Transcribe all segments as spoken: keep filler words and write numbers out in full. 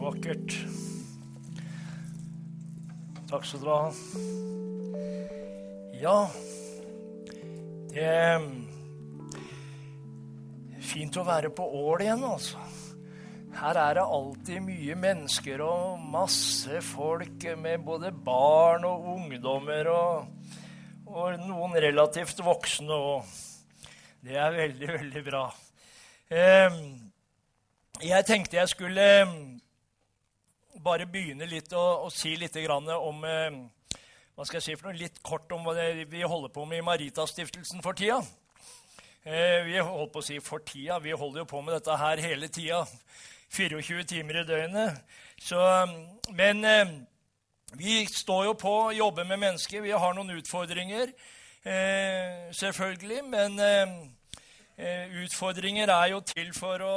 Vakkert. Takk skal dere ha. Ja, det er fint å være på Ål igjen, altså. Her er det alltid mye mennesker og masse folk med både barn og ungdommer og, og noen relativt voksne, og det er veldig, veldig bra. Jeg tenkte jeg skulle bare begynne litt og, og si litt grann om, hva skal jeg si for noe, litt kort om hva det, vi holder på med i Maritastiftelsen for tida. Vi holder på å si for tida, vi holder jo på med dette her hele tida, tjuefire timer i døgnet. Så, men vi står jo på å jobbe med mennesker, vi har noen utfordringer, eh, selvfølgelig, men eh, utfordringer er jo til for å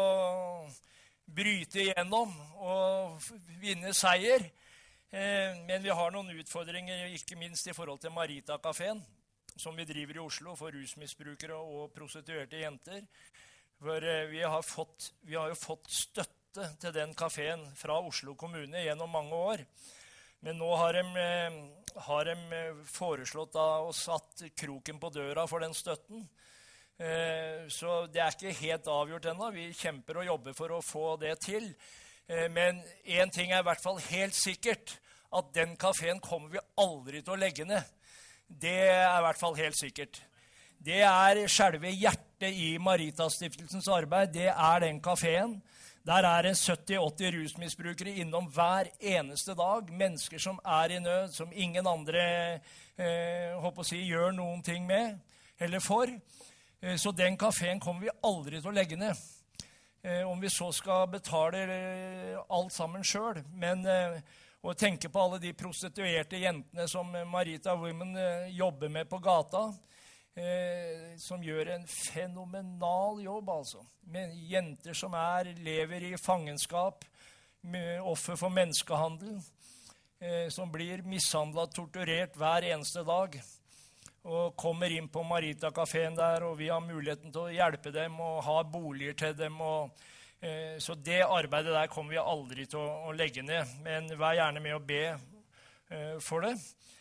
bryte igjennom og vinne seier. Eh, men vi har noen utfordringer, ikke minst i forhold til Marita-kaféen, som vi driver i Oslo for rusmisbrukere og prostituerte jenter. For eh, vi, har fått, vi har jo fått støtte til den kaféen fra Oslo kommune gjennom mange år. Men nå har de, eh, har de foreslått da, og satt kroken på døra for den støtten. Eh, så det er ikke helt avgjort ennå. Vi kjemper og jobber for å få det til. Eh, men en ting er i hvert fall helt sikkert, at den kaféen kommer vi aldri til å legge ned. Det er i hvert fall helt sikkert. Det er selve hjertet i Maritastiftelsens arbeid. Det er den kaféen. Der er det sytti til åtti rusmisbrukere innom hver eneste dag. Mennesker som er i nød, som ingen andre eh, håper å si, gjør noen ting med eller for. Eh, så den kaféen kommer vi aldri til å legge ned. Eh, om vi så skal betale eh, alt sammen selv. Men eh, å tenke på alle de prostituerte jentene som Marita Women eh, jobber med på gata, Eh, som gjør en fenomenal jobb, altså. Med jenter som er, lever i fangenskap, med offer for menneskehandel, eh, som blir mishandlet, torturert hver eneste dag, og kommer inn på Marita-kaféen der, og vi har muligheten til å hjelpe dem og ha boliger til dem. Og, eh, så det arbeidet der kommer vi aldri til å, å legge ned, men vær gjerne med å be eh, for det.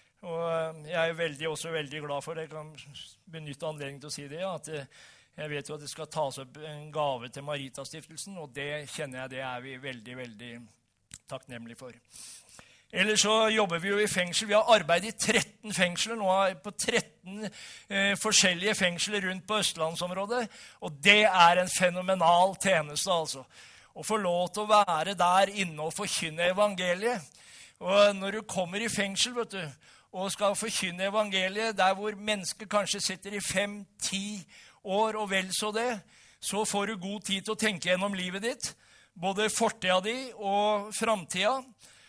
Og jeg er veldig, også veldig glad for det. Jeg kan benytte anledningen til å si det, ja, at jeg vet jo at det skal tas opp en gave til Maritastiftelsen, og det kjenner jeg, det er vi veldig, veldig takknemlige for. Ellers så jobber vi jo i fengsel. Vi har arbeidet i tretten fengsler, nå på tretten eh, forskjellige fengsler rundt på Østlandsområdet, og det er en fenomenal tjeneste, altså. Å få lov til å være der inne og forkynne evangeliet. Og når du kommer i fengsel, vet du, og skal forkynne evangeliet, der hvor mennesker kanskje sitter i fem, ti år og vel så det, så får du god tid til å tenke gjennom livet ditt, både fortida di og framtida.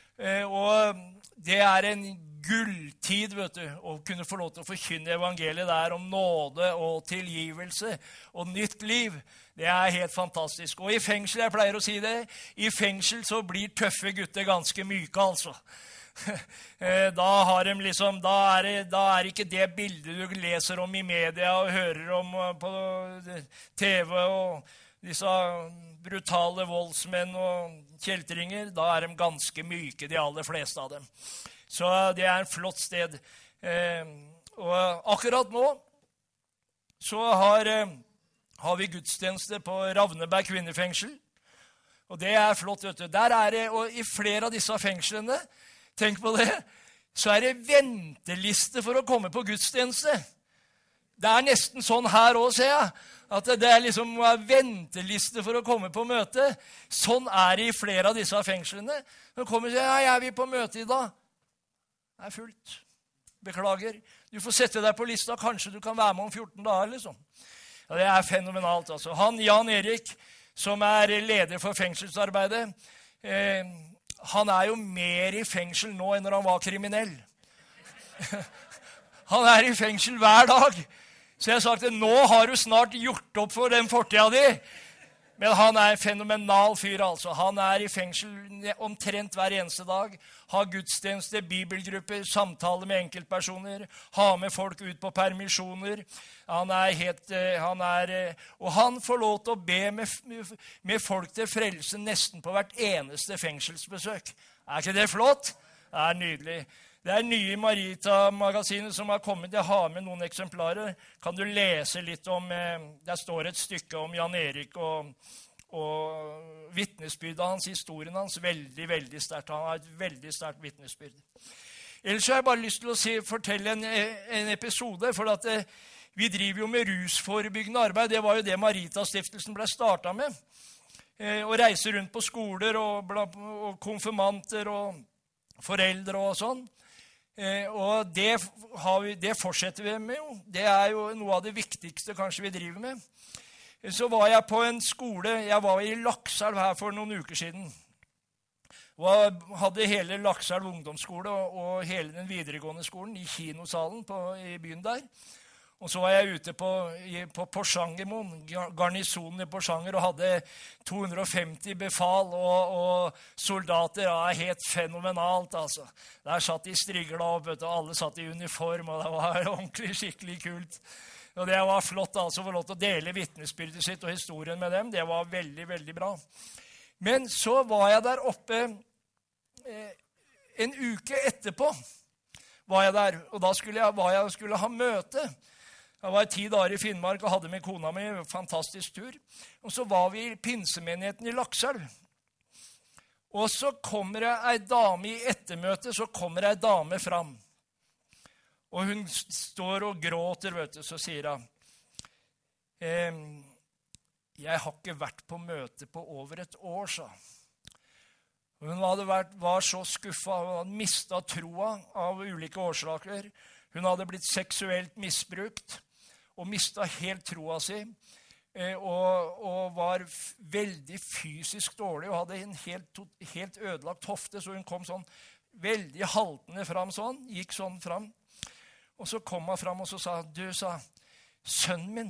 Og det er en gulltid, vet du, å kunne få lov til å forkynne evangeliet der om nåde og tilgivelse og nytt liv. Det er helt fantastisk. Og i fengsel, jeg pleier å si det, i fengsel så blir tøffe gutter ganske myke, altså. Da, har de liksom, da, er det, da er ikke det bildet du leser om i media og hører om på T V og disse brutale voldsmenn og kjeltringer. Da er de ganske myke, de aller fleste av dem. Så det er en flott sted. Og akkurat nå så har, har vi gudstjeneste på Ravneberg kvinnefengsel. Og det er flott, vet du. Der er det, og i flere av disse fengslene, tenk på det, så er det venteliste for å komme på gudstjeneste. Det er nesten sånn her også, ser jeg, at det er liksom venteliste for å komme på møte. Sånn er det i flere av disse fengslene. Når kommer og sier, ja, er vi på møte i dag? Det er fullt. Beklager. Du får sette deg på lista, kanskje du kan være med om fjorten dager, liksom. Ja, det er fenomenalt, altså. Han, Jan Erik, som er leder for fengselsarbeidet, eh, han er jo mer i fengsel nå enn når han var kriminell. Han er i fengsel hver dag. Så jeg har sagt at nå har du snart gjort opp for den fortida di. Men han er en fenomenal fyr, altså. Han er i fengsel omtrent hver eneste dag. Har gudstjeneste, bibelgrupper, samtaler med enkeltpersoner. Har med folk ut på permisjoner. Han er helt, han er, og han får lov til å be med, med folk til frelse nesten på hvert eneste fengselsbesøk. Er ikke det flott? Det er nydelig. Det er nye Marita-magasinet som har kommet. Jeg har med noen eksemplarer. Kan du lese litt om, der står et stykke om Jan Erik og, og vittnesbyrdet hans, historien hans. Veldig, veldig sterkt. Han har et veldig sterkt vittnesbyrd. Ellers har jeg bare lyst til å si, fortelle en, en episode, for at eh, vi driver jo med rusforebyggende arbeid. Det var jo det Marita-stiftelsen ble startet med. Eh, å reise rundt på skoler og, og konfirmanter og foreldre og sånn. Eh, og det, har vi, det fortsetter vi med jo. Det er jo noe av det viktigste kanskje vi driver med. Eh, så var jeg på en skole, jeg var i Lakselv her for noen uker siden. Og hadde hele Lakselv ungdomsskole og, og hele den videregående skolen i kinosalen på, i byen der. Og så var jeg ute på, i, på Porsangermoen, garnisonen i Porsanger, og hadde to hundre og femti befal og, og soldater. Ja, helt fenomenalt, altså. Der satt de strigla opp, vet du, og alle satt i uniform, og det var ordentlig skikkelig kult. Og det var flott, altså, å få lov til å dele vittnesbyrdet sitt og historien med dem. Det var veldig, veldig bra. Men så var jeg der oppe eh, en uke etterpå, var jeg der, og da skulle jeg, var jeg skulle ha møte. Jeg var ti dager i Finnmark og hadde med kona mi, fantastisk tur. Og så var vi i pinsemenigheten i Lakselv. Og så kommer det ei dame i ettermøte, så kommer ei dame fram. Og hun står og gråter, vet du, så sier hun, ehm, jeg har ikke vært på møte på over et år, sa. Hun hadde vært, var så skuffet, hun hadde mistet troa av ulike årsaker. Hun hadde blitt seksuelt misbrukt og mistet helt troa si, og, og var veldig fysisk dårlig, og hadde en helt, helt ødelagt hofte, så hun kom sånn veldig haltende fram sånn, gikk sånn fram. Og så kom hun fram og så sa, du, sa, sønnen min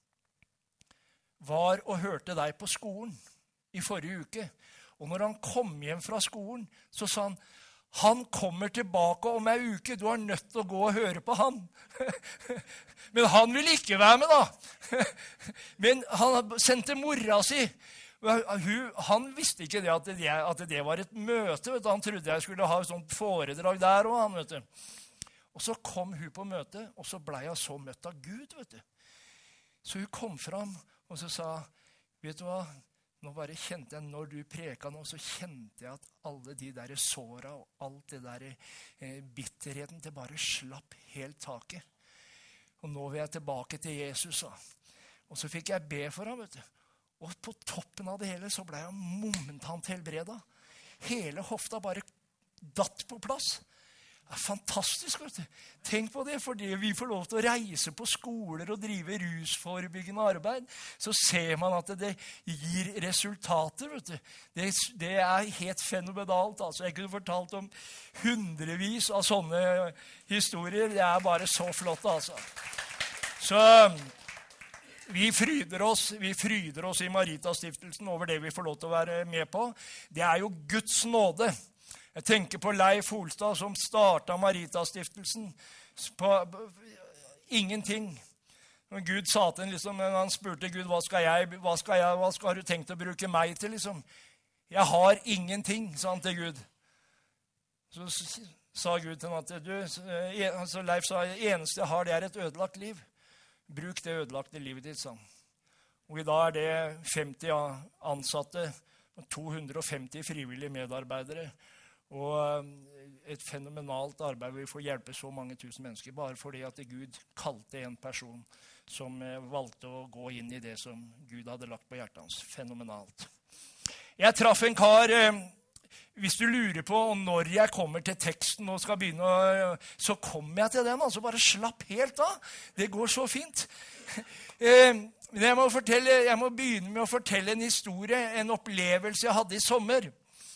var og hørte deg på skolen i forrige uke, og når han kom hjem fra skolen, så sa han, han kommer tilbake om ei uke, du er nødt til å gå og høre på han. Men han vil ikke være med da. Men han sendte mora si. Han visste ikke det at, det at det var et møte. Vet du. Han trodde jeg skulle ha et sånt foredrag der også, han, vet du. Og så kom hun på møte, og så ble jeg så møtt av Gud, vet du. Så hun kom fram, og så sa, vet du hva, nå bare kjente jeg, når du preka nå, så kjente jeg at alle de der såra og alt det der eh, bitterheten, det bare slapp helt taket. Og nå vil jeg tilbake til Jesus, sa. Og så fikk jeg be for ham, vet du. Og på toppen av det hele så ble jeg momentant helbreda. Hele hofta bare datt på plass. Det er fantastisk, vet du. Tenk på det, fordi vi får lov til å reise på skoler og drive rusforebyggende arbeid, så ser man at det gir resultater, vet du. Det, det er helt fenomenalt, altså. Jeg kunne fortalt om hundrevis av sånne historier. Det er bare så flott, altså. Så vi fryder oss, vi fryder oss i Marita-stiftelsen over det vi får lov til å være med på. Det er jo Guds nåde. Jeg tenker på Leif Holstad som startet Marita-stiftelsen på ingenting. Og Gud sa til ham, liksom, når han spurte Gud, hva skal jeg, hva skal jeg, hva skal du tenkt å bruke meg til, liksom? Jeg har ingenting, sa han til Gud. Så sa Gud til ham at du, altså Leif sa, det eneste jeg har, det er et ødelagt liv. Bruk det ødelagte livet ditt, sa han. Og i dag er det femti ansatte, to hundre og femti frivillige medarbeidere, og et fenomenalt arbeid hvor vi får hjelpe så mange tusen mennesker, bare fordi at Gud kalte en person som valgte å gå inn i det som Gud hadde lagt på hjertet hans. Fenomenalt. Jeg traff en kar, hvis du lurer på når jeg kommer til teksten og skal begynne, så kommer jeg til den, altså bare slapp helt av. Det går så fint. Jeg må, fortelle, jeg må begynne med å fortelle en historie, en opplevelse jeg hadde i sommer.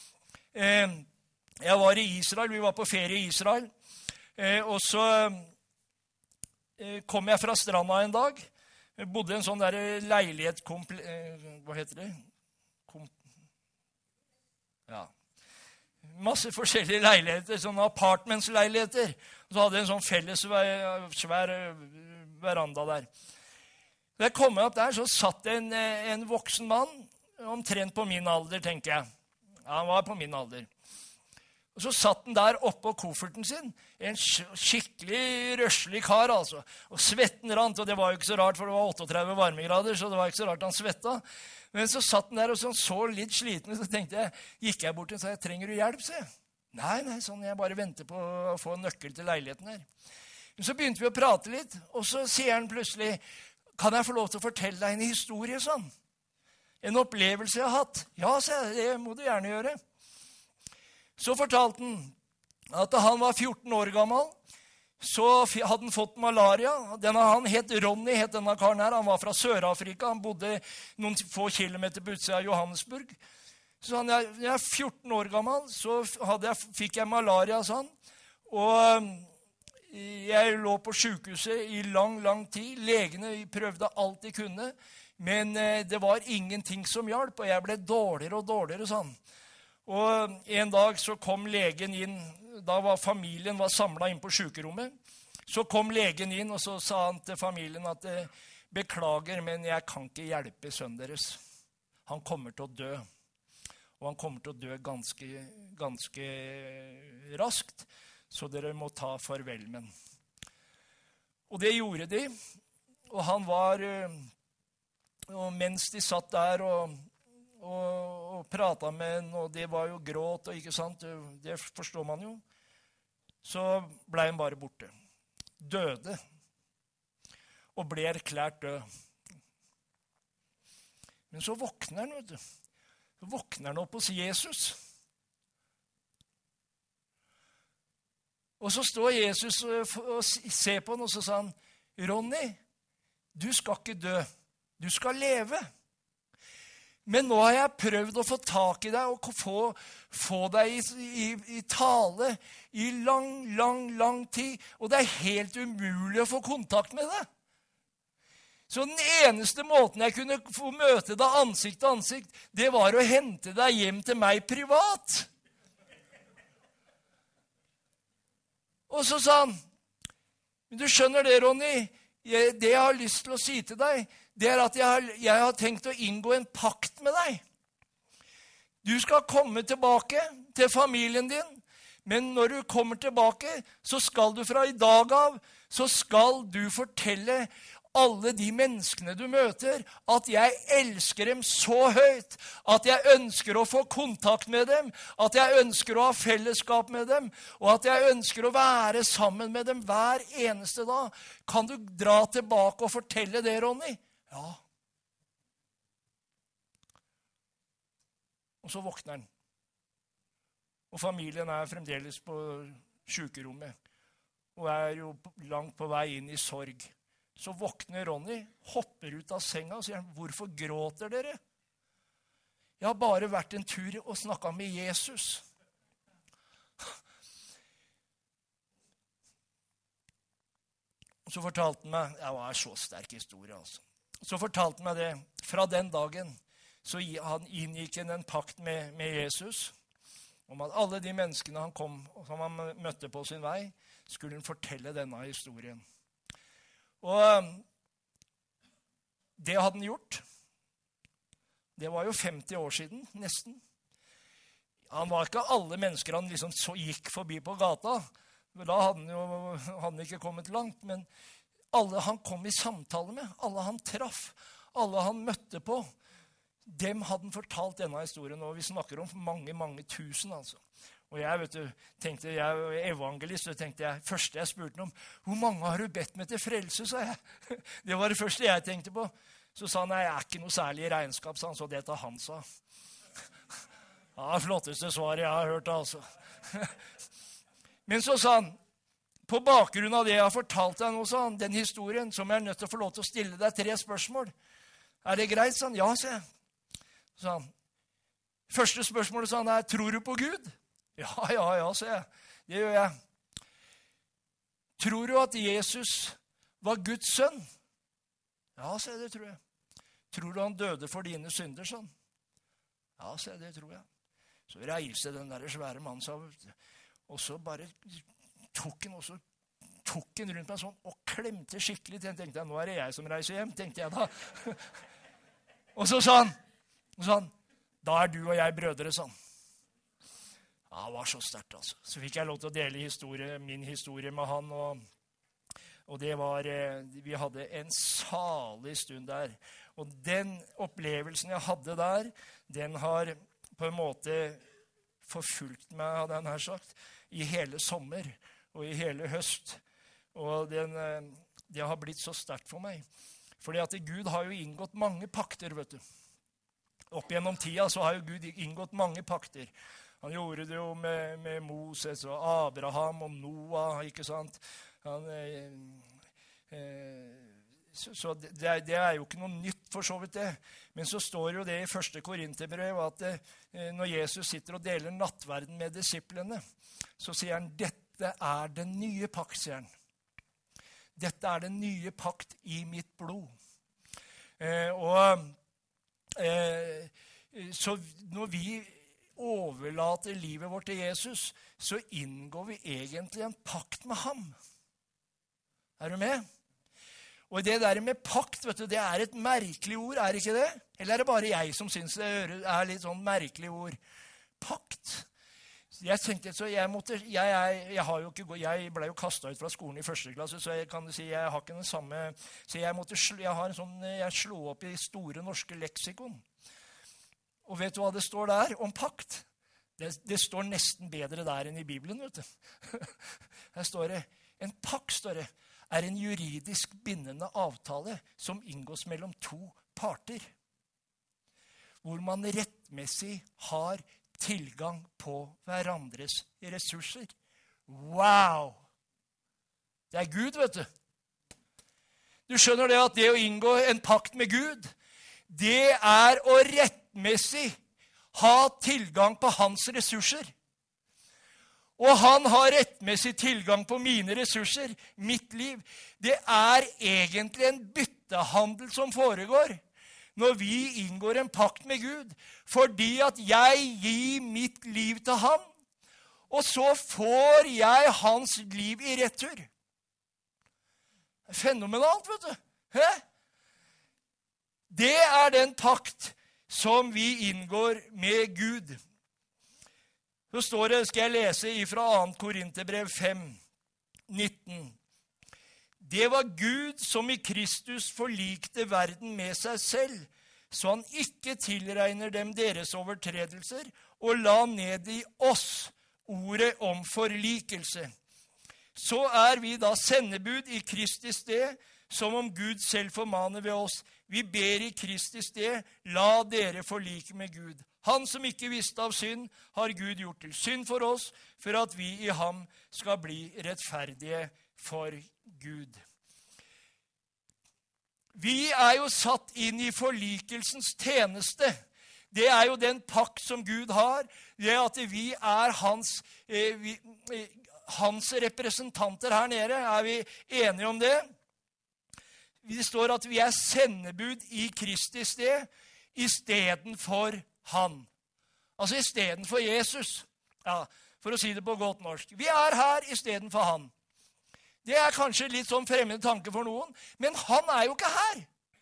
Jeg var i Israel, vi var på ferie i Israel, og så kom jeg fra stranda en dag, Jeg bodde i en sånn der leilighet... Hva heter det? Kom, ja. Masse forskjellige leiligheter, sånne apartmentsleiligheter. Så hadde jeg en sånn felles svær veranda der. Da jeg kom opp der, så satt en, en voksen mann, omtrent på min alder, tenker jeg. Ja, han var på min alder. Og så satt han der oppå kofferten sin, en skikkelig røslig kar, altså. Og svetten rant, og det var jo ikke så rart, for det var trettioåtte varmegrader, så det var ikke så rart han svetta. Men så satt han der, og så, så litt sliten, så tenkte jeg, gikk jeg bort og sa, trenger du hjelp, se? Nei, nei, sånn, jeg bare venter på å få en nøkkel til leiligheten her. Men så begynte vi å prate litt, og så sier han plutselig, kan jeg få lov til å fortelle deg en historie, sånn? En opplevelse jeg har hatt. Ja, sa jeg, det må du gjerne gjøre. Så fortalte han at da han var fjorten år gammel, så hadde han fått malaria. Denne, han het Ronny, het denne karen her. Han var fra Sør-Afrika. Han bodde noen få kilometer på utsida av Johannesburg. Så han, jeg, jeg er fjorten år gammel, så hadde jeg, fikk jeg malaria, sånn. Og jeg lå på sykehuset i lang, lang tid. Legene prøvde alt de kunne, men det var ingenting som hjalp, og jeg ble dårligere og dårligere, sånn. Og en dag så kom legen inn, da var familien var samlet inn på sykerommet. Så kom legen inn, og så sa han til familien at beklager, men jeg kan ikke hjelpe sønnen deres. Han kommer til å dø. Og han kommer til å dø ganske, ganske raskt, så dere må ta farvel med han. Og det gjorde de, og han var, og mens de satt der og og, og pratet med henne, og det var jo gråt, og ikke sant, det forstår man jo. Så ble han bare borte. Døde. Og ble erklært død. Men så våkner han, vet du. Så våkner han opp hos Jesus. Og så står Jesus og ser på han, og så sa han, Ronny, du skal ikke dø, du skal leve. Men nå har jeg prøvd å få tak i deg og få, få deg i, i, i tale i lang, lang, lang tid, og det er helt umulig å få kontakt med deg. Så den eneste måten jeg kunne få møte deg ansikt til ansikt, det var å hente deg hjem til meg privat. Og så sa han, men du skjønner det, Ronny, jeg, det jeg har lyst til å si til deg, det er at jeg har, jeg har tenkt å inngå en pakt med deg. Du skal komme tilbake til familien din, men når du kommer tilbake, så skal du fra i dag av, så skal du fortelle alle de menneskene du møter, at jeg elsker dem så høyt, at jeg ønsker å få kontakt med dem, at jeg ønsker å ha fellesskap med dem, og at jeg ønsker å være sammen med dem hver eneste dag. Kan du dra tilbake og fortelle det, Ronny? Ja. Og så våkner han. Og familien er fremdeles på sykerommet, og er jo langt på vei inn i sorg. Så våkner Ronny, hopper ut av senga og sier, hvorfor gråter dere? Jeg har bare vært en tur og snakket med Jesus. Så fortalte han meg, det var en så sterk historie altså. Så fortalte han meg det, fra den dagen så han inngikk en pakt med, med Jesus, om at alle de menneskene han kom, som han møtte på sin vei, skulle han fortelle denne historien. Og det hadde han gjort. Det var jo femti år siden, nesten. Han var ikke alle mennesker han liksom så gikk forbi på gata. Da hadde han jo hadde han ikke kommet langt, men alle han kom i samtale med, alle han traff, alle han møtte på, dem hadde han fortalt denne historien, og vi snakker om mange, mange tusen, altså. Og jeg, vet du, tenkte, jeg er evangelist, og tenkte jeg, første jeg spurte om, hvor mange har du bedt med til frelse, sa jeg. Det var det første jeg tenkte på. Så sa han, nei, jeg er ikke noe særlig i regnskap, sa han, så det er han sa. Ja, flotteste svaret jeg har hørt, altså. Men så sa han, på bakgrunn av det jeg har fortalt deg nå, sa han, den historien, som jeg er nødt til å få lov til å stille deg tre spørsmål. Er det greit, sa han? Ja, sa jeg. Så han, første spørsmålet, sa han, er, tror du på Gud? Ja, ja, ja, sa jeg. Det gjør jeg. Tror du at Jesus var Guds sønn? Ja, se, det tror jeg. Tror du han døde for dine synder, sånn? Ja, se, det tror jeg. Så reiste den der svære mannen seg, og så bare tok han, og så tok han rundt meg sånn, og klemte skikkelig til. Tenkte jeg, nå er det jeg som reiser hjem, tenkte jeg da. Og så sa han, og sa han, da er du og jeg brødre, sånn. Ja, det var så sterkt, altså. Så fikk jeg lov til å dele historie, min historie med han, og, og det var, vi hadde en salig stund der. Og den opplevelsen jeg hadde der, den har på en måte forfulgt meg, hadde jeg nær sagt, i hele sommer og i hele høst. Og den, det har blitt så sterkt for meg. Fordi at Gud har jo inngått mange pakter, vet du. Opp gjennom tida så har jo Gud inngått mange pakter. Han gjorde det jo med, med Moses og Abraham og Noah, ikke sant? Han, eh, eh, så så det, det er jo ikke noe nytt for så vidt det. Men så står jo det i første Korinterbrev at eh, når Jesus sitter og deler nattverden med disiplene, så sier han, dette er den nye pakt, sier han. Dette er den nye pakt i mitt blod. Eh, og eh, så når vi overlater livet vårt til Jesus, så inngår vi egentlig en pakt med ham. Er du med? Og det der med pakt, vet du, det er et merkelig ord, er det ikke det? Eller er det bare jeg som synes det er litt sånn merkelig ord? Pakt. Jeg tenkte, så jeg måtte, jeg, jeg, jeg har jo ikke, jeg ble jo kastet ut fra skolen i første klasse, så jeg kan si, jeg har ikke den samme, så jeg måtte, jeg har en sånn, jeg slo opp i Store norske leksikon. Og vet du hva det står der om pakt? Det, det står nesten bedre der enn i Bibelen, vet du. Her står det, en pakt, står det, er en juridisk bindende avtale som inngås mellom to parter, hvor man rettmessig har tilgang på hverandres ressurser. Wow! Det er Gud, vet du. Du skjønner det at det å inngå en pakt med Gud, det er å rettmessig ha tilgang på hans ressurser. Og han har rettmessig tilgang på mine ressurser, mitt liv. Det er egentlig en byttehandel som foregår når vi inngår en pakt med Gud, fordi at jeg gir mitt liv til ham, og så får jeg hans liv i retur. Fenomenalt, vet du. Hæ? Det er den pakt som vi inngår med Gud. Så står det, skal jeg lese fra andre Korinterbrev fem, nitten. Det var Gud som i Kristus forlikte verden med seg selv, så han ikke tilregner dem deres overtredelser, og la ned i oss ordet om forlikelse. Så er vi da sendebud i Kristi sted, som om Gud selv formaner ved oss. Vi ber i Kristi sted, la dere forlike med Gud. Han som ikke visste av synd, har Gud gjort til synd for oss, for at vi i ham skal bli rettferdige for Gud. Vi er jo satt inn i forlikelsens tjeneste. Det er jo den pakt som Gud har. Det er at vi er hans, eh, vi, eh, hans representanter her nede. Er vi enige om det? Det står at vi er sendebud i Kristi sted, i stedet for han. Altså i stedet for Jesus. Ja, for å si det på godt norsk. Vi er her i stedet for han. Det er kanskje litt sånn fremmed tanke for noen, men han er jo ikke her.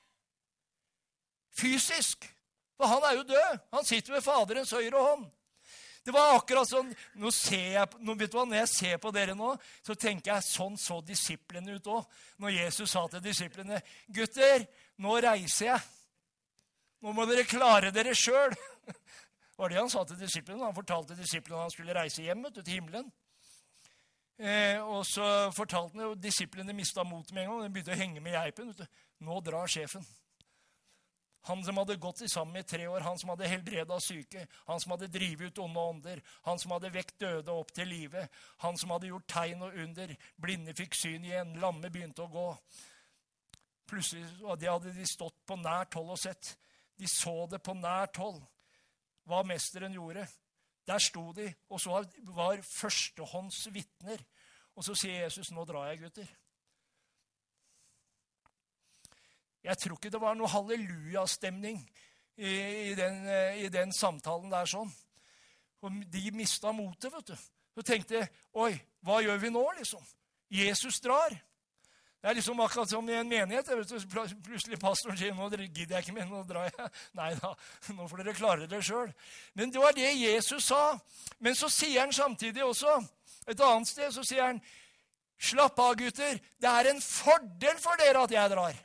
Fysisk. For han er jo død. Han sitter ved Faderens høyre hånd. Det var akkurat sånn, nå ser jeg, nå vet du hva, når jeg ser på dere nå, så tenker jeg, sånn så disiplene ut også. Når Jesus sa til disiplene, gutter, nå reiser jeg. Nå må dere klare dere selv. Var det han sa til disiplene? Han fortalte disiplene at han skulle reise hjem til himmelen. Eh, og så fortalte han, og disiplene mistet mot med en gang, og de begynte å henge med geipen. Nå drar sjefen. Han som hadde gått sammen i tre år, han som hadde helbredet syke, han som hadde drivet ut onde ånder, han som hadde vekt døde opp til livet, han som hadde gjort tegn og under, blinde fikk syn igjen, lamme begynte å gå. Plutselig, og det hadde de stått på nært hold og sett. De så det på nært hold, hva mesteren gjorde. Der sto de, og så var førstehånds vittner. Og så sier Jesus, nå drar jeg, gutter. Jeg tror ikke det var noe halleluja-stemning i, i, den, i den samtalen der sånn. Og de mistet motet, vet du. Så tenkte jeg, oi, hva gjør vi nå, liksom? Jesus drar. Det er liksom akkurat som i en menighet. Vet du, plutselig pastoren sier, nå gidder jeg ikke mer, nå drar jeg. Nei da, nå får dere klare dere selv. Men det var det Jesus sa. Men så sier han samtidig også, et annet sted, så sier han, slapp av, gutter, det er en fordel for dere at jeg drar.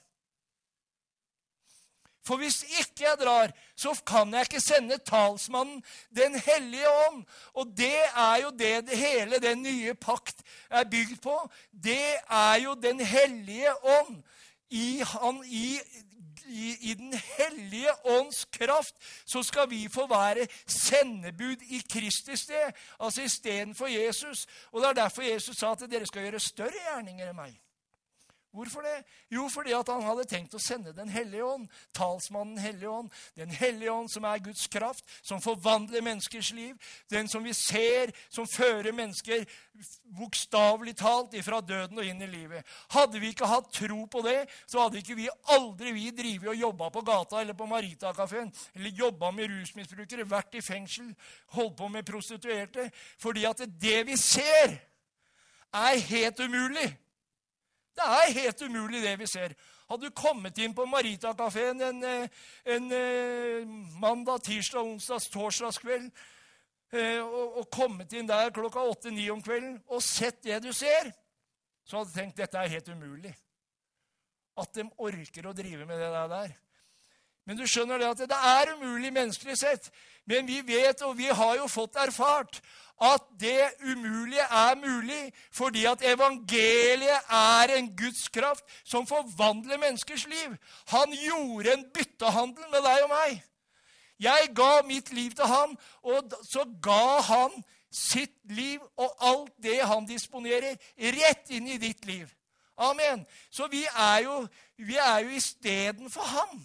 For hvis ikke jeg drar, så kan jeg ikke sende talsmannen, den hellige ånd. Og det er jo det, det hele den nye pakt er bygd på. Det er jo den hellige ånd. I, han, i, i, I den hellige ånds kraft så skal vi få være sendebud i Kristi sted. Altså i stedet for Jesus. Og det er derfor Jesus sa at dere skal gjøre større gjerninger enn meg. Hvorfor det? Jo, fordi at han hadde tenkt å sende den hellige ånd, talsmannen hellige ånd, den hellige ånd som er Guds kraft, som forvandler menneskers liv, den som vi ser, som fører mennesker bokstavelig talt ifra døden og inn i livet. Hadde vi ikke hatt tro på det, så hadde ikke vi aldri vi drivet og jobbet på gata eller på Marita-kaféen, eller jobbet med rusmisbrukere, vært i fengsel, holdt på med prostituerte, fordi at det vi ser er helt umulig. Det er helt umulig det vi ser. Hadde du kommet inn på Marita-kaféen en, en, en mandag, tirsdag, onsdag, torsdagskveld, og, og kommet inn der klokka åtte-ni om kvelden, og sett det du ser, så hadde du tenkt, dette er helt umulig. At de orker å drive med det der. Men du skjønner det at det er umulig menneskelig sett. Men vi vet, og vi har jo fått erfart, at det umulige er mulig, fordi at evangeliet er en Guds kraft som forvandler menneskers liv. Han gjorde en byttehandel med deg og meg. Jeg ga mitt liv til han, og så ga han sitt liv og alt det han disponerer rett inn i ditt liv. Amen. Så vi er jo, vi er jo i stedet for han.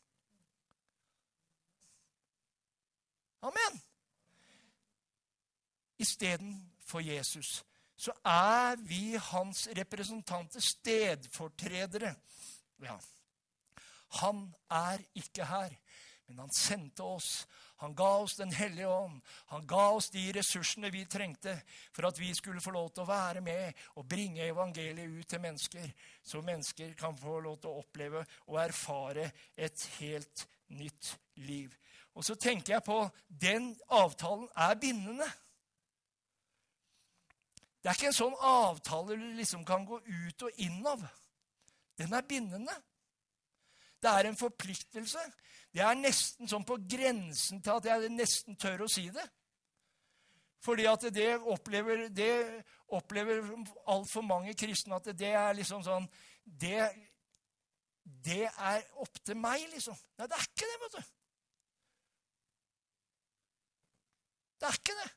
Amen. I stedet for Jesus, så er vi hans representanter, stedfortredere. Ja. Han er ikke her, men han sendte oss. Han ga oss den hellige ånd. Han ga oss de ressursene vi trengte for at vi skulle få lov til å være med og bringe evangeliet ut til mennesker, så mennesker kan få lov til å oppleve og erfare et helt nytt liv. Og så tenker jeg på, den avtalen er bindende. Det er ikke en sånn avtale du liksom kan gå ut og inn av. Den er bindende. Det er en forpliktelse. Det er nesten sånn på grensen til at jeg nesten tør å si det. Fordi at det opplever, det opplever alt for mange kristne at det er liksom sånn, det, det er opp til meg liksom. Nei, det er ikke det, vet du. Det er ikke det.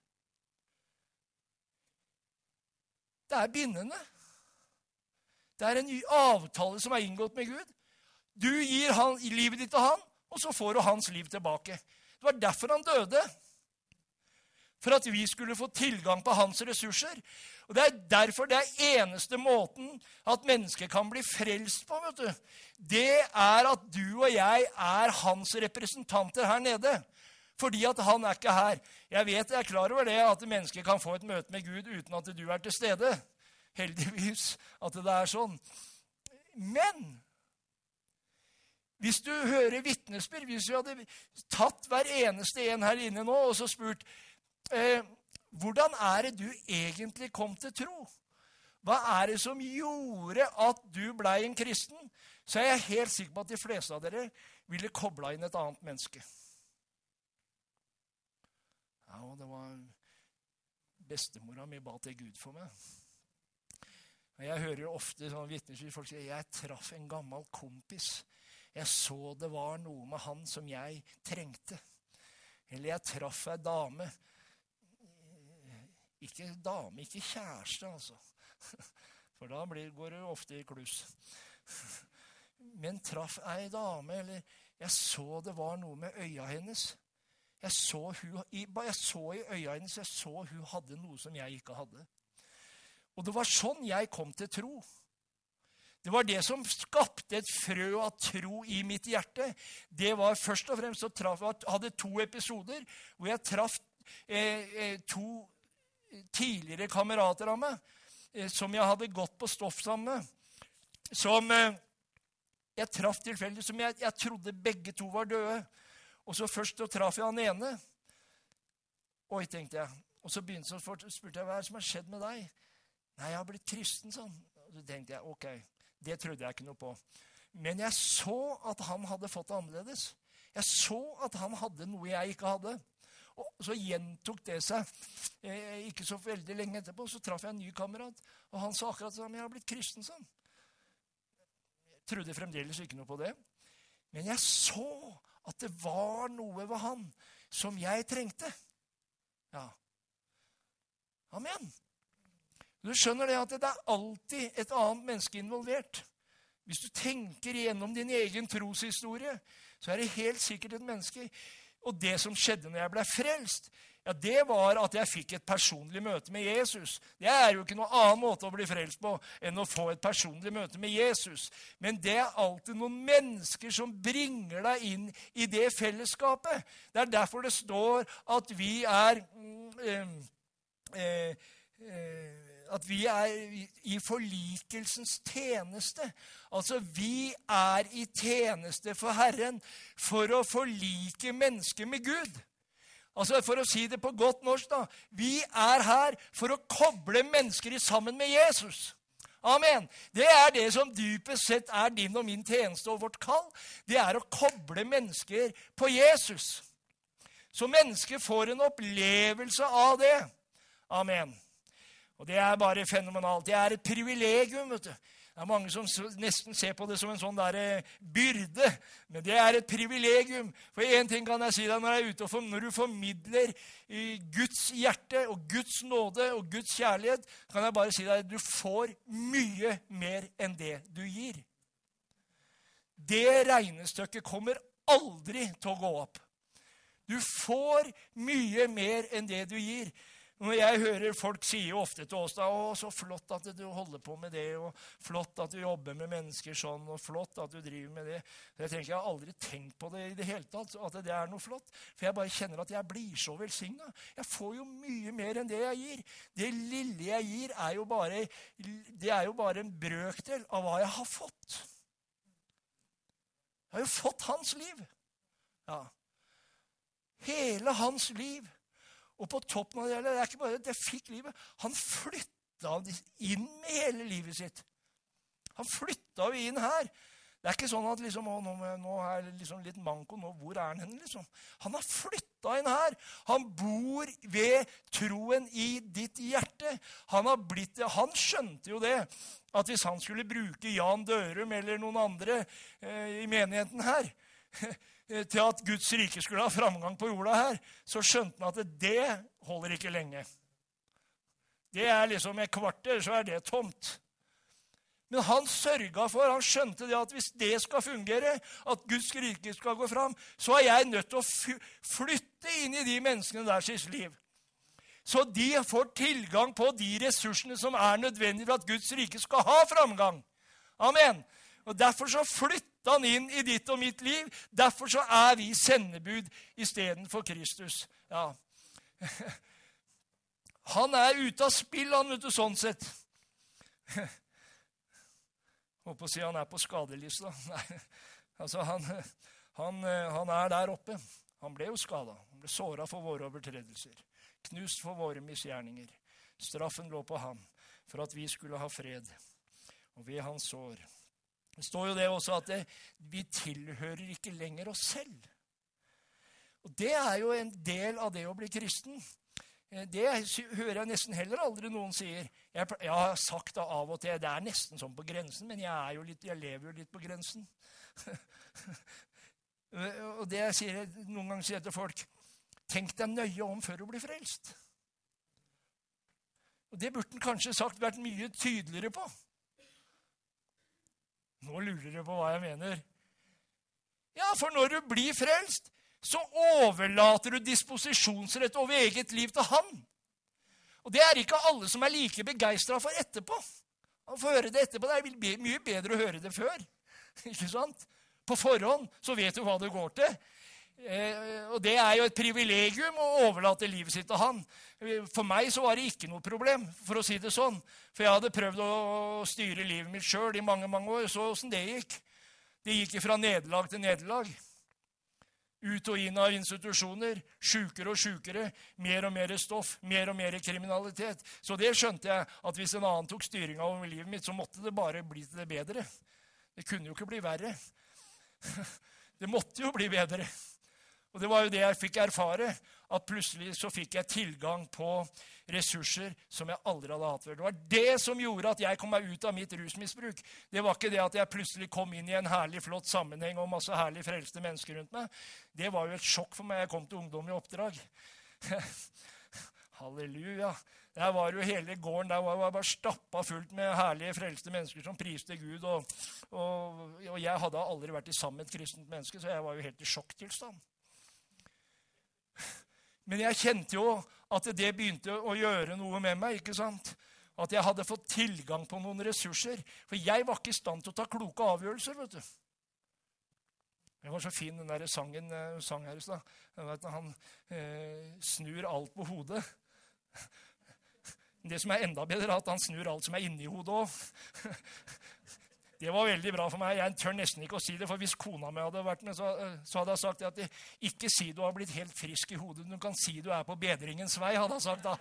Det er bindende. Det er en avtale som er inngått med Gud. Du gir han, livet ditt til han, og så får du hans liv tilbake. Det var derfor han døde. For at vi skulle få tilgang på hans ressurser. Og det er derfor det er eneste måten at mennesker kan bli frelst på, vet du. Det er at du og jeg er hans representanter her nede. Fordi at han er ikke her. Jeg vet, jeg er klar over det, at mennesker kan få et møte med Gud uten at du er til stede. Heldigvis at det er sånn. Men, hvis du hører vittnesbyrd, hvis vi hadde tatt hver eneste en her inne nå, og så spurt, eh, hvordan er det du egentlig kom til tro? Hva er det som gjorde at du ble en kristen? Så er jeg helt sikker på at de fleste av dere ville kobla inn et annet menneske. Ja, og det var bestemora mi ba til Gud for meg. Og jeg hører ofte sånne vitnesbyrd, folk sier, jeg traff en gammel kompis. Jeg så det var noe med han som jeg trengte. Eller jeg traff en dame. Ikke dame, ikke kjæreste, altså. For da blir, går det ofte i kluss. Men traff en dame, eller jeg så det var noe med øya hennes. Jeg så, hun, jeg så i øya hennes, jeg så hun hadde noe som jeg ikke hadde. Og det var sånn jeg kom til tro. Det var det som skapte et frø av tro i mitt hjerte. Det var først og fremst å traf, jeg hadde to episoder hvor jeg traff eh, eh, to tidligere kamerater av meg, eh, som jeg hadde gått på stoff sammen med, som eh, jeg traff tilfeldig, som jeg, jeg trodde begge to var døde. Og så først så traff jeg han ene. Oi, tenkte jeg. Og så begynte jeg, så spurte jeg, hva er det som har skjedd med deg? Nei, jeg har blitt kristen, sånn. Og så tenkte jeg, ok, det trodde jeg ikke noe på. Men jeg så at han hadde fått det annerledes. Jeg så at han hadde noe jeg ikke hadde. Og så gjentok det seg. Eh, ikke så veldig lenge etterpå, så traff jeg en ny kamerat. Og han sa akkurat sånn, jeg har blitt kristen, sånn. Jeg trodde fremdeles ikke noe på det. Men jeg så at det var noe ved han som jeg trengte. Ja. Amen. Du skjønner det at det er alltid et annet menneske involvert. Hvis du tenker igjennom din egen troshistorie, så er det helt sikkert et menneske. Og det som skjedde når jeg ble frelst, ja, det var at jeg fikk et personlig møte med Jesus. Det er jo ikke noen annen måte å bli frelst på enn å få et personlig møte med Jesus. Men det er alltid noen mennesker som bringer deg inn i det fellesskapet. Det er derfor det står at vi er... Mm, eh, eh, at vi er i forlikelsens tjeneste. Altså, vi er i tjeneste for Herren for å forlike mennesker med Gud. Altså, for å si det på godt norsk da, vi er her for å koble mennesker sammen med Jesus. Amen. Det er det som dypest sett er din og min tjeneste og vårt kall. Det er å koble mennesker på Jesus. Så mennesker får en opplevelse av det. Amen. Og det er bare fenomenalt. Det er et privilegium, vet du. Det er mange som nesten ser på det som en sånn der byrde, men det er et privilegium. For en ting kan jeg si deg når jeg er ute, og for, når du formidler Guds hjerte og Guds nåde og Guds kjærlighet, kan jeg bare si deg at du får mye mer enn det du gir. Det regnestykket kommer aldri til å gå opp. Du får mye mer enn det du gir. Når jeg hører folk sier ofte til oss da, å, så flott at du holder på med det, og flott at du jobber med mennesker sånn, og flott at du driver med det. Så jeg tenker, jeg har aldri tenkt på det i det hele tatt, at det er noe flott. For jeg bare kjenner at jeg blir så velsignet. Jeg får jo mye mer enn det jeg gir. Det lille jeg gir er jo bare, det er jo bare en brøkdel av hva jeg har fått. Jeg har jo fått hans liv. Ja. Hele hans liv. Og på toppen av det, det er ikke bare at jeg fikk livet. Han flytta inn med hele livet sitt. Han flytta jo inn her. Det er ikke sånn at liksom, å, nå, nå er det liksom litt manko, nå, hvor er han henne liksom? Han har flytta inn her. Han bor ved troen i ditt hjerte. Han har blitt det. Han skjønte jo det, at hvis han skulle bruke Jan Dørum eller noen andre eh, i menigheten her, til at Guds rike skulle ha framgang på jorda her, så skjønte han at det holder ikke lenge. Det er liksom et kvarter, så er det tomt. Men han sørget for, han skjønte det at hvis det skal fungere, at Guds rike skal gå fram, så er jeg nødt til å flytte inn i de menneskene der sitt liv. Så de får tilgang på de ressursene som er nødvendige for at Guds rike skal ha framgang. Amen. Og derfor så flytter han inn i ditt og mitt liv. Derfor så er vi sendebud i stedet for Kristus. Ja. Han er ute av spill, han, vet du, sånn sett. Håper å si han er på skadelista. Nei, altså han, han, han er der oppe. Han ble jo skadet. Han ble såret for våre overtredelser. Knust for våre misgjerninger. Straffen lå på ham for at vi skulle ha fred. Og ved hans sår. Det står jo det også at det, vi tilhører ikke lenger oss selv. Og det er jo en del av det å bli kristen. Det hører jeg nesten heller aldri noen sier. Jeg, jeg har sagt det av og til, det er nesten sånn på grensen, men jeg, er jo litt, jeg lever jo litt på grensen. Og det jeg sier, noen ganger sier til folk, tenk deg nøye om før du blir frelst. Og det burde den kanskje sagt vært mye tydeligere på. Nå lurer du på hva jeg mener. Ja, for når du blir frelst, så overlater du disposisjonsrett over eget liv til han. Og det er ikke alle som er like begeistret for etterpå. Han får høre det etterpå. Det er be- mye bedre å høre det før. Ikke sant? På forhånd så vet du hva det går til. Eh, og det er jo et privilegium å overlate livet sitt til han. For meg så var det ikke noe problem, for å si det sånn. For jeg hadde prøvd å styre livet mitt selv i mange, mange år. Så hvordan det gikk. Det gikk fra nederlag til nederlag. Ut og inn av institusjoner, sjukere og sjukere, mer og mer stoff, mer og mer kriminalitet. Så det skjønte jeg, at hvis en annen tok styringen over livet mitt, så måtte det bare bli til det bedre. Det kunne jo ikke bli verre. Det måtte jo bli bedre. Og det var jo det jeg fikk erfare, at plutselig så fikk jeg tilgang på ressurser som jeg aldri hadde hatt før. Det var det som gjorde at jeg kom meg ut av mitt rusmisbruk. Det var ikke det at jeg plutselig kom inn i en herlig, flott sammenheng og masse herlig frelste mennesker rundt meg. Det var jo et sjokk for meg. Jeg kom til ungdom i oppdrag. Halleluja. Der var jo hele gården, der var jeg bare stappet fullt med herlige, frelste mennesker som priste Gud. Og, og, og jeg hadde aldri vært i sammen med et kristent menneske, så jeg var jo helt i sjokktilstand. Men jeg kjente jo at det begynte å gjøre noe med meg, ikke sant? At jeg hadde fått tilgang på noen ressurser. For jeg var ikke i stand til å ta kloke avgjørelser, vet du. Det var så fin den der sangen uh, sang her i stad. Han uh, snur alt på hodet. Det som er enda bedre, er at han snur alt som er inni hodet også. Det var veldig bra for meg. Jeg tør nesten ikke å si det, for hvis kona mi hadde vært med, så, så hadde jeg sagt at det, ikke si du har blitt helt frisk i hodet. Du kan si du er på bedringens vei, hadde jeg sagt da.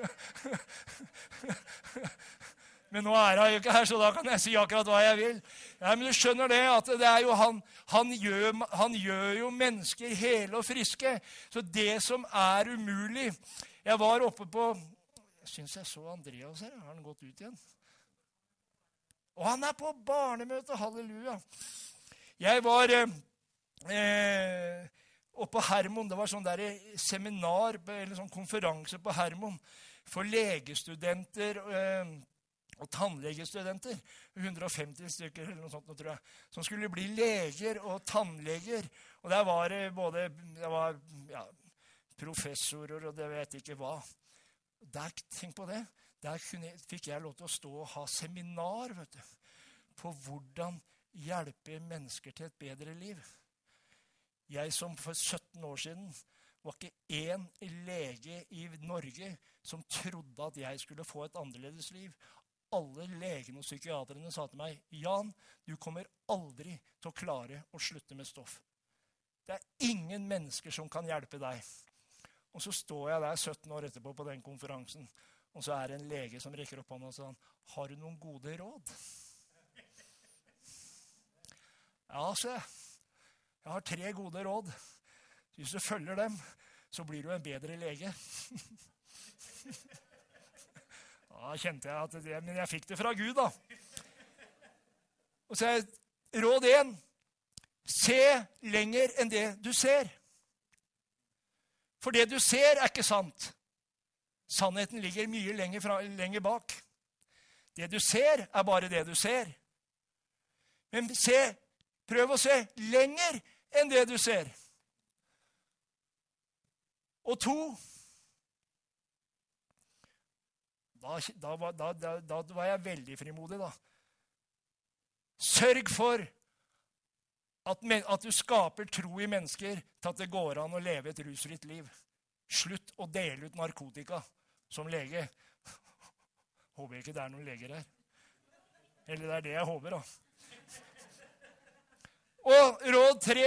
Men nå er jeg jo ikke her, så da kan jeg si akkurat hva jeg vil. Ja, men du skjønner det, at det er jo han, han, gjør, han gjør jo mennesker hele og friske. Så det som er umulig. Jeg var oppe på, jeg synes jeg så Andreas her, har han gått ut igjen? Og han er på barnemøte, halleluja. Jeg var eh, oppe på Hermon, det var sånn der seminar, eller sånn konferanse på Hermon, for legestudenter eh, og tannlegestudenter, hundre og femti stykker eller noe sånt, tror jeg, som skulle bli leger og tannleger. Og der var det både det var, ja, professorer og det vet ikke hva. Der, tenk på det. Der kunne, fikk jeg lov til å stå og ha seminar, vet du, på hvordan hjelpe mennesker til et bedre liv. Jeg som for sytten år siden var ikke én lege i Norge som trodde at jeg skulle få et annerledes liv. Alle legene og psykiaterne sa til meg, Jan, du kommer aldri til å klare å slutte med stoff. Det er ingen mennesker som kan hjelpe deg. Og så står jeg der sytten år etterpå på den konferansen, og så er det en lege som rekker opp hånda og sier, har du noen gode råd? Ja, så jeg. Jeg har tre gode råd. Hvis du følger dem, så blir du en bedre lege. Da kjente jeg at det, men jeg fikk det fra Gud da. Og så er råd én, se lenger enn det du ser. For det du ser er ikke sant. Sannheten ligger mye lenger, fra, lenger bak. Det du ser er bare det du ser. Men se, prøv å se lenger enn det du ser. Og to, da, da, da, da, da var jeg veldig frimodig da. Sørg for at, men, at du skaper tro i mennesker til at det går an å leve et rusfritt liv. Slutt å dele ut narkotika som lege. Håper ikke det er noen leger her. Eller det er det jeg håper da. Og råd tre.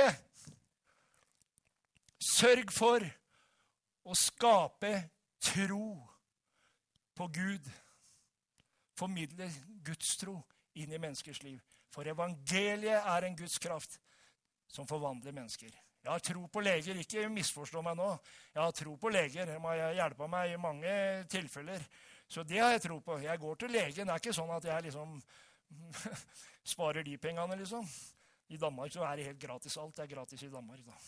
Sørg for å skape tro på Gud. Formidle Guds tro inn i menneskers liv. For evangeliet er en Guds kraft som forvandler mennesker. Jeg har tro på leger, ikke misforstå meg nå. Jeg har tro på leger, de har hjulpet meg i mange tilfeller. Så det har jeg tro på. Jeg går til legen, det er ikke sånn at jeg liksom sparer de pengene, liksom. I Danmark så er det helt gratis, alt er gratis i Danmark da.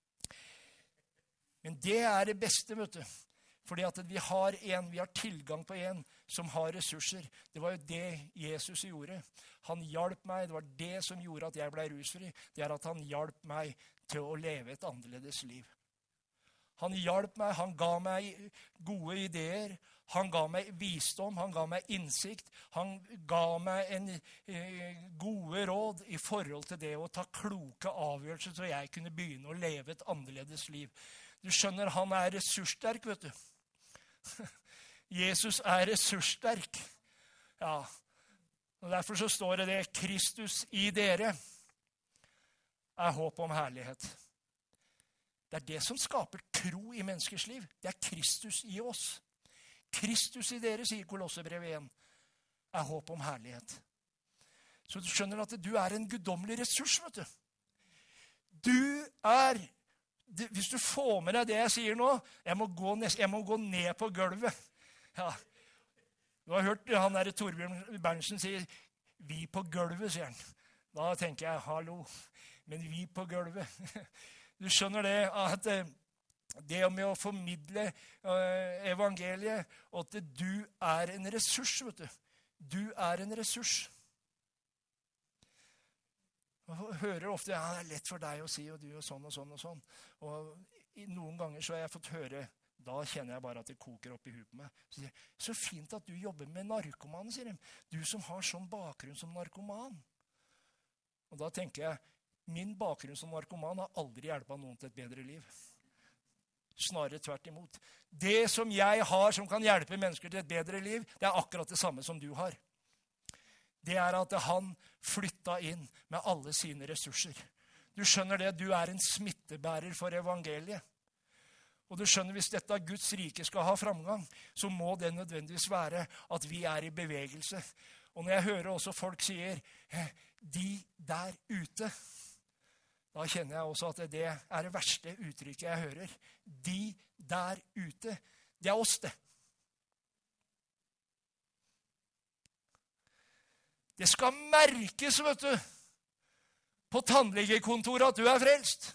Men det er det beste, vet du. Fordi at vi har en, vi har tilgang på en som har ressurser. Det var jo det Jesus gjorde. Han hjalp meg, det var det som gjorde at jeg ble rusfri. Det er at han hjalp meg til å leve et annerledes liv. Han hjalp meg, han ga meg gode ideer. Han ga meg visdom, han ga meg innsikt, han ga meg en eh, gode råd i forhold til det å ta kloke avgjørelser, så jeg kunne begynne å leve et annerledes liv. Du skjønner, han er ressurssterk, vet du. Jesus er ressurssterk. Ja, og derfor så står det det, Kristus i dere er håp om herlighet. Det er det som skaper tro i menneskers liv. Det er Kristus i oss. Kristus i dere, sier Kolossebrevet én, er håp om herlighet. Så du skjønner at du er en guddommelig ressurs, vet du. Du er, hvis du får med deg det jeg sier nå, jeg må gå ned, jeg må gå ned på gulvet. Ja. Du har hørt han der Torbjørn Berntsen sier, vi på gulvet, sier han. Da tenker jeg, hallo, men vi på gulvet. Du skjønner det at det med å formidle evangeliet, og at du er en ressurs, vet du. Du er en ressurs. Jeg hører ofte, ja, det er lett for deg å si, og du og sånn og sånn og sånn. Og noen ganger så har jeg fått høre, da kjenner jeg bare at det koker opp i huet på meg. Så sier jeg, så fint at du jobber med narkomanen, sier de. Du som har sånn bakgrunn som narkoman. Og da tenker jeg, min bakgrunn som narkoman har aldri hjulpet noen til et bedre liv. Snarere tvert imot. Det som jeg har som kan hjelpe mennesker til et bedre liv, det er akkurat det samme som du har. Det er at han flyttet inn med alle sine ressurser. Du skjønner det, du er en smittebærer for evangeliet. Og du skjønner, hvis dette Guds rike skal ha framgang, så må det nødvendigvis være at vi er i bevegelse. Og når jeg hører også folk sier, de der ute, da kjenner jeg også at det er det verste uttrykket jeg hører. De der ute, det er oss det. Det skal merkes, vet du, på tannlegekontoret at du er frelst.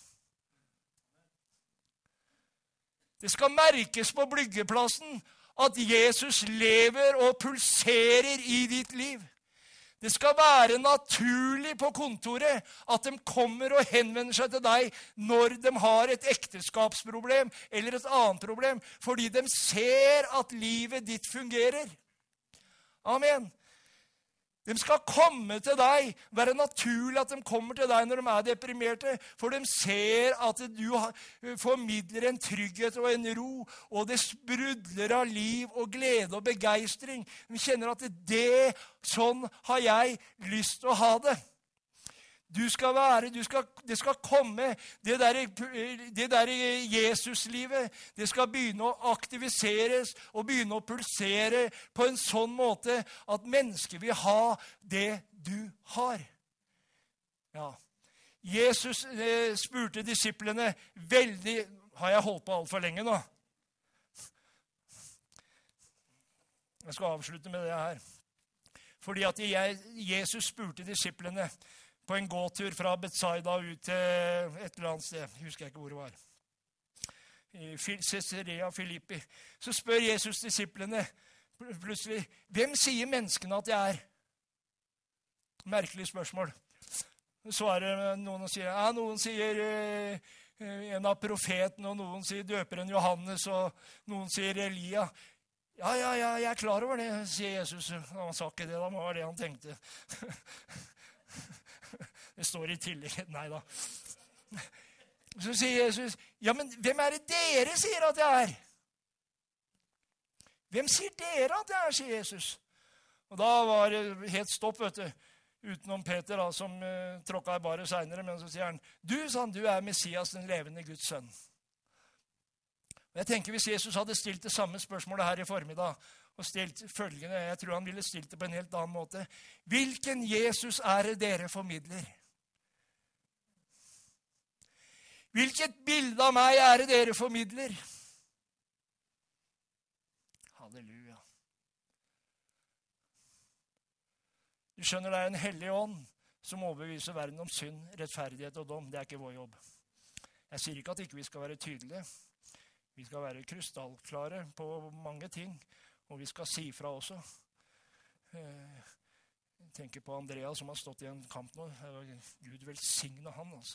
Det skal merkes på Bryggeplassen at Jesus lever og pulserer i ditt liv. Det skal være naturlig på kontoret at de kommer og henvender seg til deg når de har et ekteskapsproblem eller et annet problem, fordi de ser at livet ditt fungerer. Amen. De skal komme til deg, være naturlig at de kommer til deg når de er deprimerte, for de ser at du formidler en trygghet og en ro, og det sprudler av liv og glede og begeistring. De kjenner at det, sånn har jeg lyst til å ha det. Du skal være, du skal, det skal komme, det der, det der Jesus-livet, det skal begynne å aktiviseres og begynne å pulsere på en sånn måte at mennesker vil ha det du har. Ja. Jesus eh, spurte disiplene veldig, har jeg holdt på alt for lenge nå? Jeg skal avslutte med det her. Fordi at jeg, Jesus spurte disiplene, på en gåtur fra Betsaida ut til et eller annet sted. Jeg husker ikke hvor det var. I Caesarea Filippi. Så spør Jesus disiplene plutselig, hvem sier menneskene at jeg er? Merkelig spørsmål. Så svarer noen og sier, ja, noen sier eh, en av profeten, og noen sier døperen Johannes, og noen sier Elia. Ja, ja, ja, jeg er klar over det, sier Jesus. Han sa ikke det, da var det han tenkte. Det står i tillegg. Nei da. Så sier Jesus, ja, men hvem er det dere sier at jeg er? Hvem sier dere at jeg er, sier Jesus. Og da var det helt stopp, vet du. Utenom Peter, da, som uh, tråkket i baret senere, men så sier han, du, sånn, du er Messias, den levende Guds sønn. Og jeg tenker, hvis Jesus hadde stilt det samme spørsmålet her i formiddag, og stilt følgende, jeg tror han ville stilt det på en helt annen måte. Hvilken Jesus er det dere formidler? Hvilket bilde av meg er det dere formidler? Halleluja. Du skjønner, det er en hellig ånd som overbeviser verden om synd, rettferdighet og dom. Det er ikke vår jobb. Jeg sier ikke at ikke vi skal være tydelige. Vi skal være krystallklare på mange ting, og vi skal si fra også. Jeg tenker på Andrea som har stått i en kamp nå. Gud velsigne han, altså.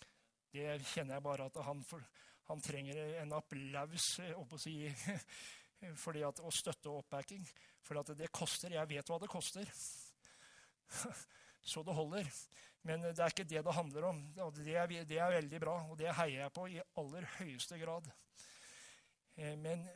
Det kjenner jeg bare at han, for, han trenger en applaus, å si, fordi at, og støtte og oppbacking, for at det koster. Jeg vet hva det koster. Så det holder. Men det er ikke det det handler om. Det er, det er veldig bra, og det heier jeg på i aller høyeste grad. Men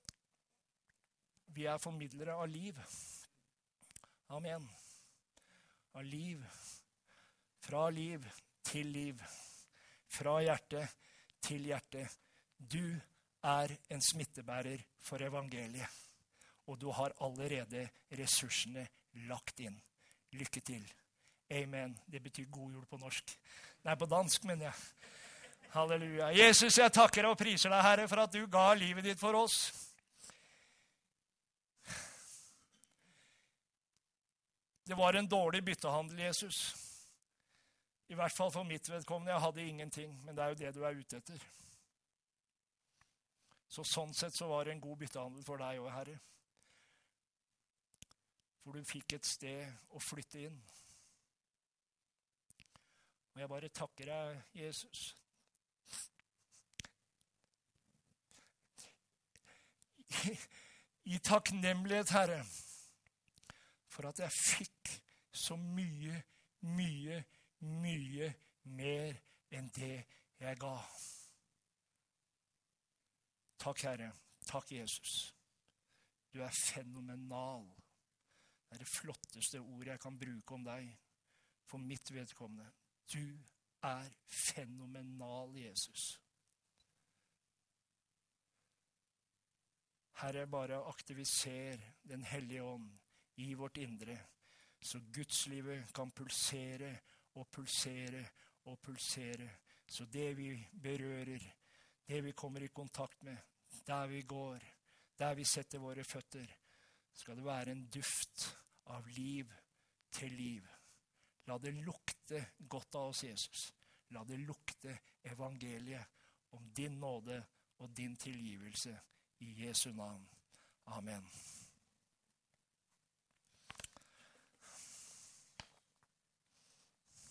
vi er formidlere av liv. Amen. Av liv. Fra liv til liv. Fra hjerte til hjerte. Du er en smittebærer for evangeliet. Og du har allerede ressursene lagt inn. Lykke til. Amen. Det betyr god jul på norsk. Nei, på dansk, mener jeg. Halleluja. Jesus, jeg takker og priser deg, Herre, for at du ga livet ditt for oss. Det var en dårlig byttehandel, Jesus. I hvert fall for mitt vedkommende. Jeg hadde ingenting, men det er jo det du er ute etter. Så sånn sett så var det en god byttehandel for deg også, Herre. For du fikk et sted å flytte inn. Og jeg bare takker deg, Jesus. I, i takknemlighet, Herre, for at jeg fikk så mye, mye, mye mer enn det jeg ga. Takk, Herre. Takk, Jesus. Du er fenomenal. Det er det flotteste ordet jeg kan bruke om deg for mitt vedkommende. Du er fenomenal, Jesus. Herre, bare aktiviser den hellige ånd i vårt indre, så Gudslivet kan pulsere og pulsere og pulsere, så det vi berører, det vi kommer i kontakt med, der vi går, der vi setter våre føtter, skal det være en duft av liv til liv. La det lukte godt av oss, Jesus. La det lukte evangeliet om din nåde og din tilgivelse i Jesu navn. Amen.